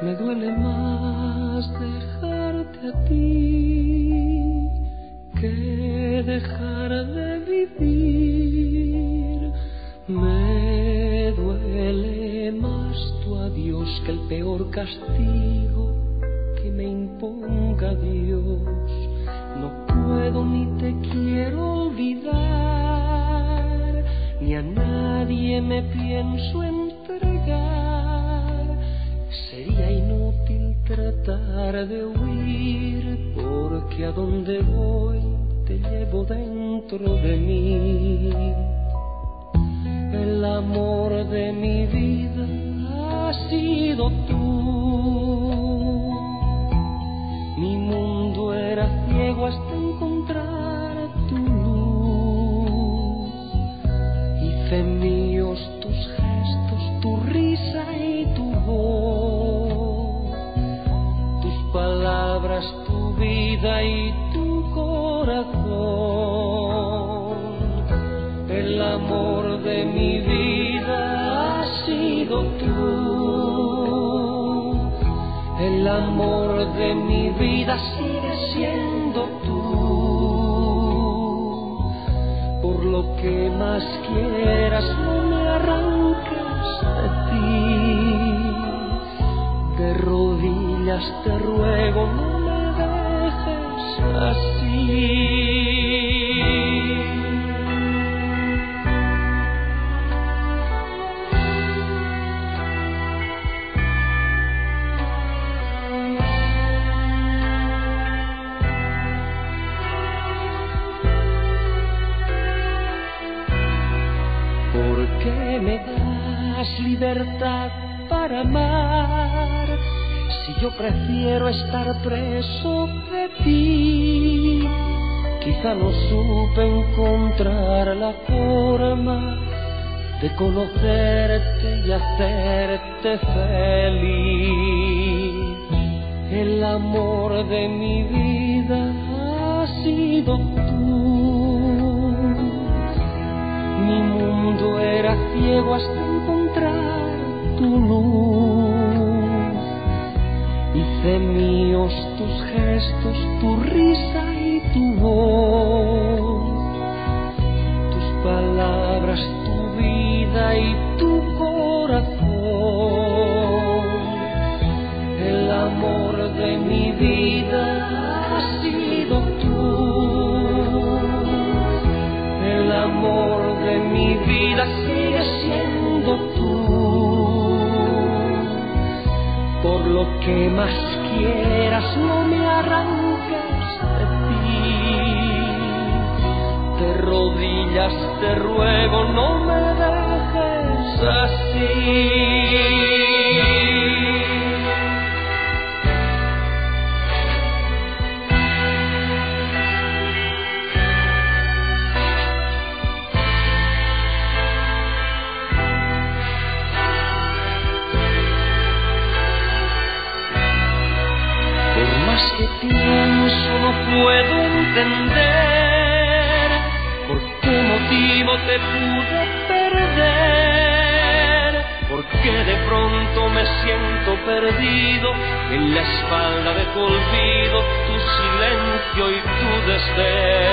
Me duele más dejarte a ti que dejar de vivir. Me duele más tu adiós que el peor castigo que me imponga Dios. No puedo ni te quiero olvidar, ni a nadie me pienso entregar. Sería inútil tratar de huir, porque a donde voy te llevo dentro de mí. El amor de mi vida has sido tú. Mi mundo era ciego hasta encontrar tu luz. Hice míos tus gestos, tu risa y tu voz, tus palabras, tu vida y tu corazón. El amor de mi vida has sido tú. El amor de mi vida sigue siendo tú. Por lo que más quieras, no me arranques de ti. De rodillas te ruego, no me dejes así. ¿Por qué me das libertad para amar, si yo prefiero estar preso de ti? Quizá no supe encontrar la forma de conocerte y hacerte feliz. El amor de mi vida ha sido tú. Mi mundo era ciego hasta encontrar tu luz. Hice míos tus gestos, tu risa y tu voz, tus palabras, tu vida y tu corazón. El amor de mi vida ha sido tú. El amor de mi vida sigue siendo tú. Por lo que más quieras, no me arranques de ti. De rodillas te ruego, no me dejes así. Que pienso no puedo entender por qué motivo te pude perder, porque de pronto me siento perdido en la espalda de tu olvido, tu silencio y tu desdén.